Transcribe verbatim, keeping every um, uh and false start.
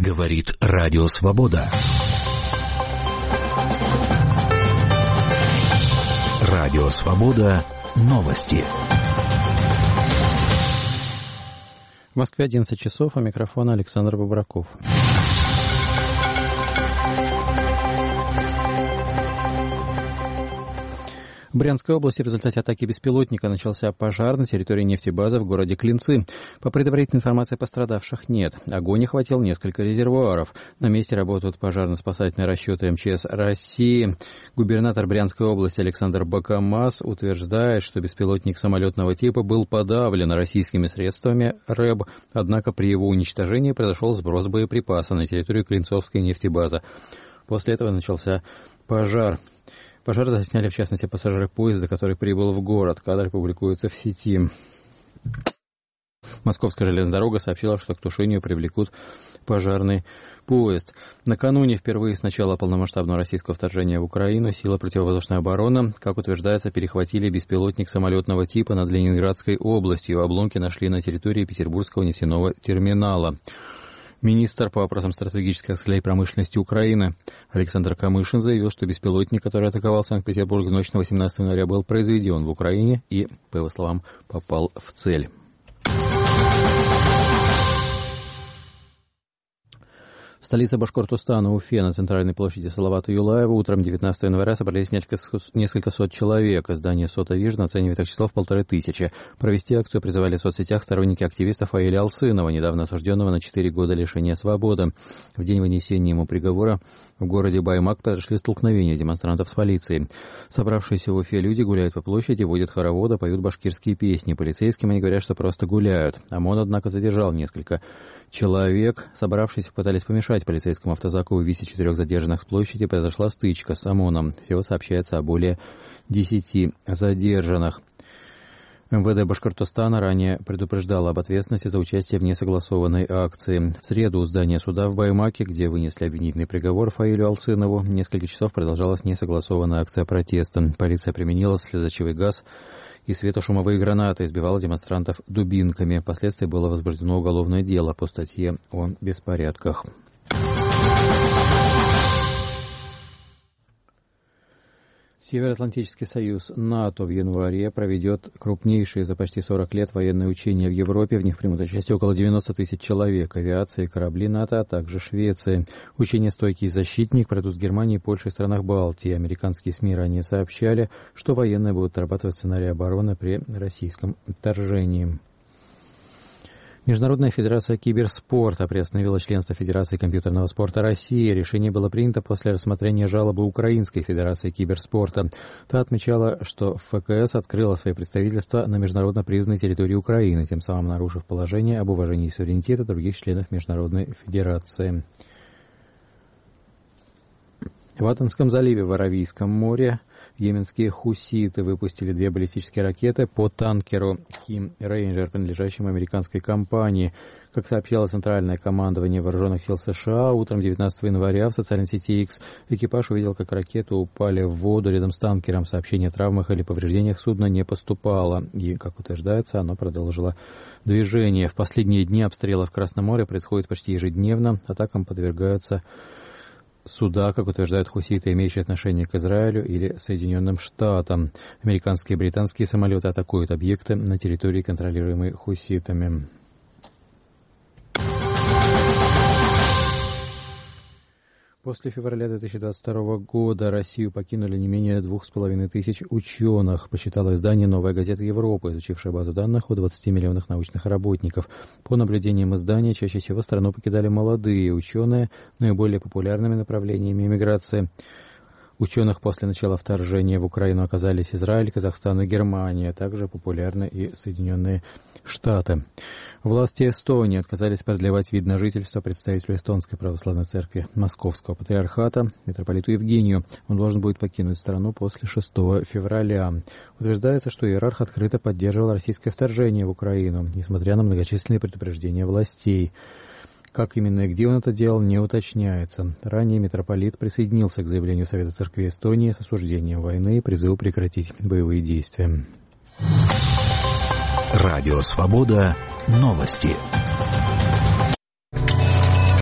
Говорит Радио Свобода. Радио Свобода. Новости. В Москве одиннадцать часов, а микрофон Александр Бобраков. В Брянской области в результате атаки беспилотника начался пожар на территории нефтебазы в городе Клинцы. По предварительной информации, пострадавших нет. Огонь охватил несколько резервуаров. На месте работают пожарно-спасательные расчеты эм че эс России. Губернатор Брянской области Александр Бакамаз утверждает, что беспилотник самолетного типа был подавлен российскими средствами РЭБ, однако при его уничтожении произошел сброс боеприпаса на территорию Клинцовской нефтебазы. После этого начался пожар. Пожар засняли, в частности, пассажиры поезда, который прибыл в город. Кадры публикуются в сети. Московская железная дорога сообщила, что к тушению привлекут пожарный поезд. Накануне, впервые с начала полномасштабного российского вторжения в Украину, силы противовоздушной обороны, как утверждается, перехватили беспилотник самолетного типа над Ленинградской областью. Обломки нашли на территории Петербургского нефтяного терминала. Министр по вопросам стратегической промышленности Украины Александр Камышин заявил, что беспилотник, который атаковал Санкт-Петербург в ночь на восемнадцатого января, был произведен в Украине и, по его словам, попал в цель. В столице Башкортостана, Уфе, на центральной площади Салавата Юлаева утром девятнадцатого января собрались несколько, несколько сот человек. Издание «Сота Вижн» оценивает их число в полторы тысячи. Провести акцию призывали в соцсетях сторонники активиста Фаиля Алсынова, недавно осужденного на четыре года лишения свободы. В день вынесения ему приговора в городе Баймак произошли столкновения демонстрантов с полицией. Собравшиеся в Уфе люди гуляют по площади, водят хороводы, поют башкирские песни. Полицейским они говорят, что просто гуляют. ОМОН, однако, задержал несколько человек. Собравшиеся пытались помешать полицейскому автозаку вывести четырех задержанных с площади. Произошла стычка с ОМОНом. Всего сообщается о более десяти задержанных. эм вэ дэ Башкортостана ранее предупреждало об ответственности за участие в несогласованной акции. В среду у здания суда в Баймаке, где вынесли обвинительный приговор Фаилю Алсынову, несколько часов продолжалась несогласованная акция протеста. Полиция применила слезоточивый газ и светошумовые гранаты, избивала демонстрантов дубинками. Впоследствии было возбуждено уголовное дело по статье о беспорядках. Североатлантический союз НАТО в январе проведет крупнейшие за почти сорок лет военные учения в Европе. В них примут участие около девяноста тысяч человек. Авиация и корабли НАТО, а также Швеция. Учения «Стойкий защитник» пройдут в Германии, Польше и странах Балтии. Американские СМИ ранее сообщали, что военные будут отрабатывать сценарий обороны при российском вторжении. Международная федерация киберспорта приостановила членство Федерации компьютерного спорта России. Решение было принято после рассмотрения жалобы Украинской федерации киберспорта. Та отмечала, что эф ка эс открыла свои представительства на международно признанной территории Украины, тем самым нарушив положение об уважении суверенитета других членов Международной федерации. В Аденском заливе в Аравийском море йеменские хуситы выпустили две баллистические ракеты по танкеру «Хим Рейнджер», принадлежащему американской компании. Как сообщало Центральное командование Вооруженных сил США, утром девятнадцатого января в социальной сети X экипаж увидел, как ракеты упали в воду рядом с танкером. Сообщение о травмах или повреждениях судна не поступало. И, как утверждается, оно продолжило движение. В последние дни обстрелы в Красном море происходят почти ежедневно. Атакам подвергаются суда, как утверждают хуситы, имеющие отношение к Израилю или Соединенным Штатам. Американские и британские самолеты атакуют объекты на территории, контролируемой хуситами. После февраля две тысячи двадцать второго года Россию покинули не менее двух с половиной тысяч ученых, посчитало издание «Новая газета Европы», изучившее базу данных о двадцати миллионах научных работников. По наблюдениям издания, чаще всего страну покидали молодые ученые, наиболее популярными направлениями эмиграции ученых после начала вторжения в Украину оказались Израиль, Казахстан и Германия, также популярны и Соединенные Штаты. Власти Эстонии отказались продлевать вид на жительство представителю Эстонской православной церкви Московского патриархата, митрополиту Евгению. Он должен будет покинуть страну после шестого февраля. Утверждается, что иерарх открыто поддерживал российское вторжение в Украину, несмотря на многочисленные предупреждения властей. Как именно и где он это делал, не уточняется. Ранее митрополит присоединился к заявлению Совета Церкви Эстонии с осуждением войны и призыву прекратить боевые действия. Радио Свобода. Новости.